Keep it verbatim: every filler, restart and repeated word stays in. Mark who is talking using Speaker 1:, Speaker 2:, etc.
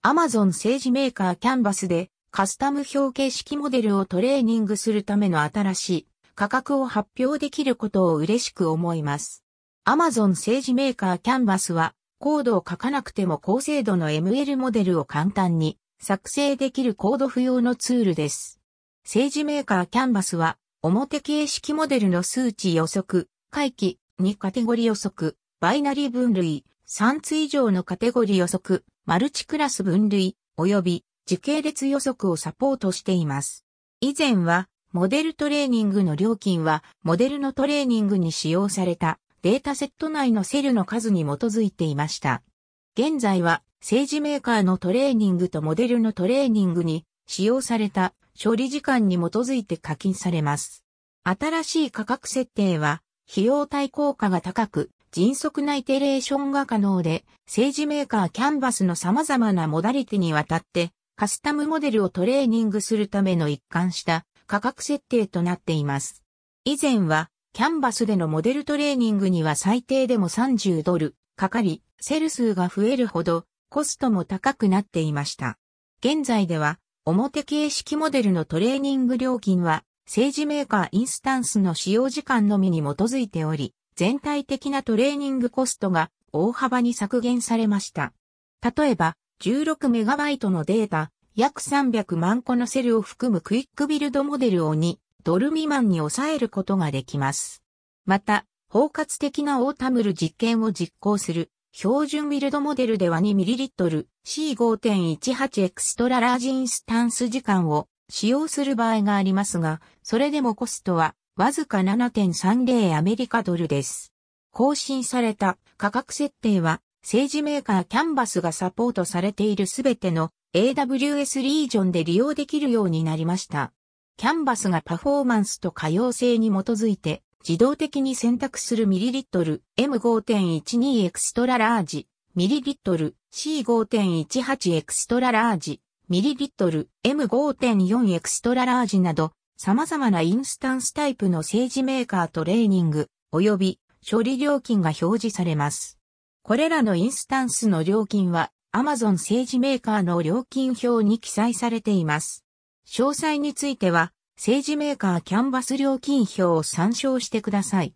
Speaker 1: Amazon 政治メーカーキャンバスでカスタム表形式モデルをトレーニングするための新しい価格を発表できることを嬉しく思います。Amazon 政治メーカーキャンバスはコードを書かなくても高精度の エムエル モデルを簡単に作成できるコード不要のツールです。政治メーカーキャンバスは表形式モデルの数値予測、回帰、にカテゴリ予測、バイナリ分類、さんつ以上のカテゴリ予測、マルチクラス分類、及び時系列予測をサポートしています。以前は、モデルトレーニングの料金は、モデルのトレーニングに使用されたデータセット内のセルの数に基づいていました。現在は、政治メーカーのトレーニングとモデルのトレーニングに使用された処理時間に基づいて課金されます。新しい価格設定は、費用対効果が高く、迅速なイテレーションが可能で、政治メーカーキャンバスの様々なモダリティにわたってカスタムモデルをトレーニングするための一貫した価格設定となっています。以前はキャンバスでのモデルトレーニングには最低でもさんじゅうドルかかり、セル数が増えるほどコストも高くなっていました。現在では表形式モデルのトレーニング料金は政治メーカーインスタンスの使用時間のみに基づいており、全体的なトレーニングコストが大幅に削減されました。例えば、じゅうろくメガバイトのデータ、約さんびゃくまんこのセルを含むクイックビルドモデルをにドル未満に抑えることができます。また、包括的なオータムル実験を実行する標準ビルドモデルでは にミリリットル シーごてんいちはち エクストララージインスタンス時間を使用する場合がありますが、それでもコストはわずか ななてんさんじゅう アメリカドルです。更新された価格設定は政治メーカーキャンバスがサポートされているすべての エーダブリューエス リージョンで利用できるようになりました。キャンバスがパフォーマンスと可用性に基づいて自動的に選択するミリリットル エムごてんいちに エクストララージ、ミリリットル シーごてんいちはち エクストララージ、ミリリットル エムごてんよん エクストララージなど様々なインスタンスタイプの政治メーカートレーニング及び処理料金が表示されます。これらのインスタンスの料金は Amazon 政治メーカーの料金表に記載されています。詳細については政治メーカーキャンバス料金表を参照してください。